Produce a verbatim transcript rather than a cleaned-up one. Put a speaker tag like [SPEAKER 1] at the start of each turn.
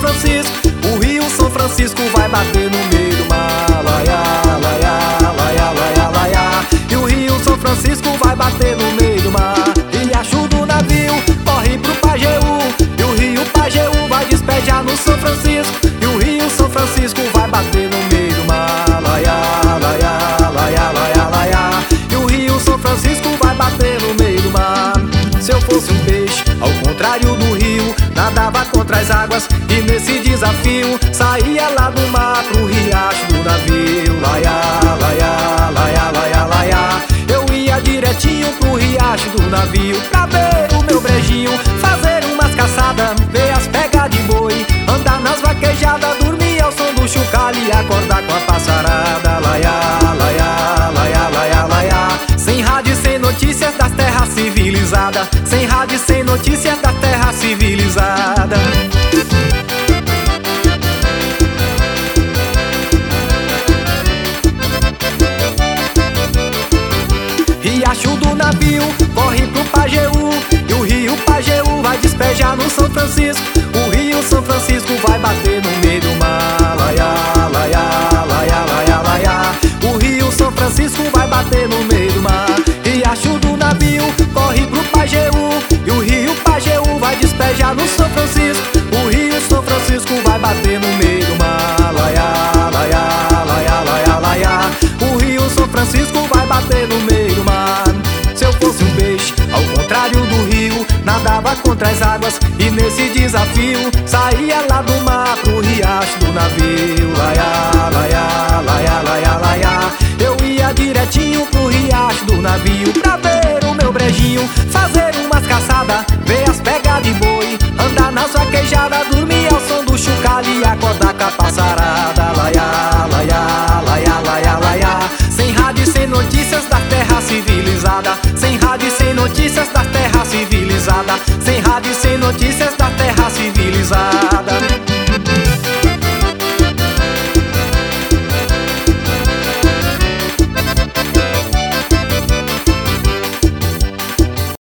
[SPEAKER 1] Francisco, o rio São Francisco vai bater no meio do mar. Laiá, laiá, laiá, laiá, laiá. E o rio São Francisco vai bater no meio do mar. Riacho do navio corre pro Pajeú, e o rio Pajeú vai despejar no São Francisco, e o rio São Francisco vai bater no meio do mar. Laiá, laiá, laiá, laiá, laiá. E o rio São Francisco vai bater no meio do mar. Se eu fosse um peixe, ao contrário do rio, nadava contra as águas, e nesse desafio saía lá do mar pro riacho do navio. Laiá, laiá, laiá, laiá, laiá. Eu ia direitinho pro riacho do navio, pra ver o meu brejinho, fazer umas caçadas, ver as pegas de boi, andar nas vaquejadas, dormir ao som do chocalho e acordar com a passarada. Laiá, laiá, laiá, laiá, laiá. Sem rádio, sem notícias das terras civilizadas, sem rádio, sem notícias da terra civilizada. Riacho do navio corre pro Pajeú, e o rio Pajeú vai despejar no São Francisco, o rio São Francisco vai bater no meio do mar. Laiá, laiá, laiá, laiá, laiá. O rio São Francisco vai bater no meio do mar. Riacho do navio corre pro Pajeú, e o rio Pajeú vai despejar no São Francisco, o rio São Francisco vai bater no meio do mar. Laiá, laiá, laiá, laiá, laiá. O rio São Francisco vai bater no meio do mar. Se eu fosse um peixe, ao contrário do rio, nadava contra as águas, e nesse desafio saía lá do mar pro riacho do navio. Laiá, laiá, laiá, laiá, laiá. Eu ia direitinho pro riacho do navio, pra ver o meu brejinho, fazer umas caçadas, ver as pegas de boi, andar nas vaquejadas, dormir ao som do chocalho e acordar com a passarada. Laiá, laiá, laiá, laiá, laiá. Sem rádio, sem notícias da terra civilizada, sem rádio, sem notícias da terra civilizada, sem rádio, sem notícias da terra civilizada.